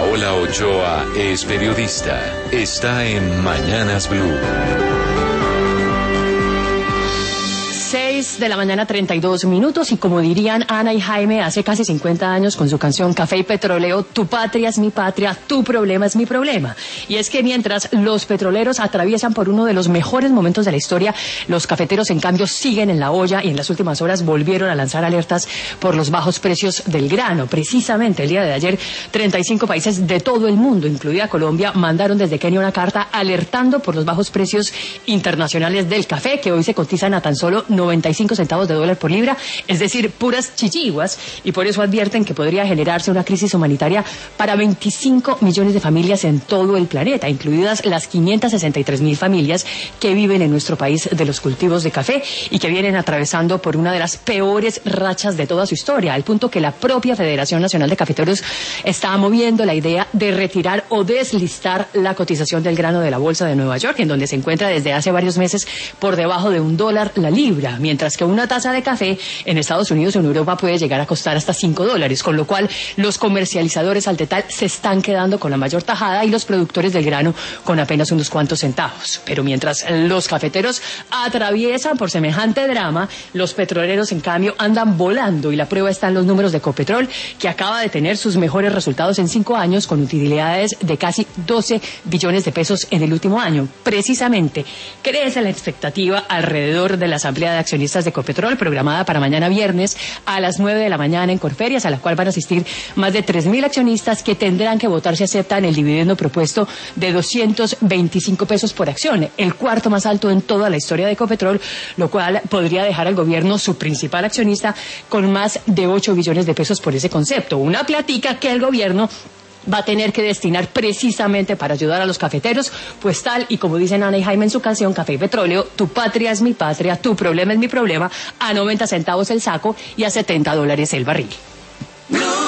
Paola Ochoa es periodista. Está en Mañanas Blue. 6 de la mañana, 32 minutos, y como dirían Ana y Jaime hace casi 50 años con su canción Café y Petróleo, tu patria es mi patria, tu problema es mi problema. Y es que mientras los petroleros atraviesan por uno de los mejores momentos de la historia, los cafeteros en cambio siguen en la olla y en las últimas horas volvieron a lanzar alertas por los bajos precios del grano. Precisamente el día de ayer, 35 países de todo el mundo, incluida Colombia, mandaron desde Kenia una carta alertando por los bajos precios internacionales del café, que hoy se cotizan a tan solo 95 centavos de dólar por libra, es decir, puras chichiguas, y por eso advierten que podría generarse una crisis humanitaria para 25 millones de familias en todo el planeta, incluidas las 563,000 familias que viven en nuestro país de los cultivos de café y que vienen atravesando por una de las peores rachas de toda su historia, al punto que la propia Federación Nacional de Cafeteros está moviendo la idea de retirar o deslistar la cotización del grano de la Bolsa de Nueva York, en donde se encuentra desde hace varios meses por debajo de $1 la libra, mientras que una taza de café en Estados Unidos o en Europa puede llegar a costar hasta $5, con lo cual los comercializadores al detal se están quedando con la mayor tajada y los productores del grano con apenas unos cuantos centavos. Pero mientras los cafeteros atraviesan por semejante drama, los petroleros en cambio andan volando, y la prueba está en los números de Ecopetrol, que acaba de tener sus mejores resultados en 5 años con utilidades de casi 12 billones de pesos en el último año. Precisamente crece la expectativa alrededor de la asamblea de accionistas de Ecopetrol, programada para mañana viernes a las 9 de la mañana en Corferias, a la cual van a asistir más de 3,000 accionistas que tendrán que votar si aceptan el dividendo propuesto de 225 pesos por acción, el cuarto más alto en toda la historia de Ecopetrol, lo cual podría dejar al gobierno, su principal accionista, con más de 8 billones de pesos por ese concepto. Una platica que el gobierno va a tener que destinar precisamente para ayudar a los cafeteros, pues tal y como dicen Ana y Jaime en su canción Café y Petróleo, tu patria es mi patria, tu problema es mi problema, a 90 centavos el saco y a $70 el barril. No.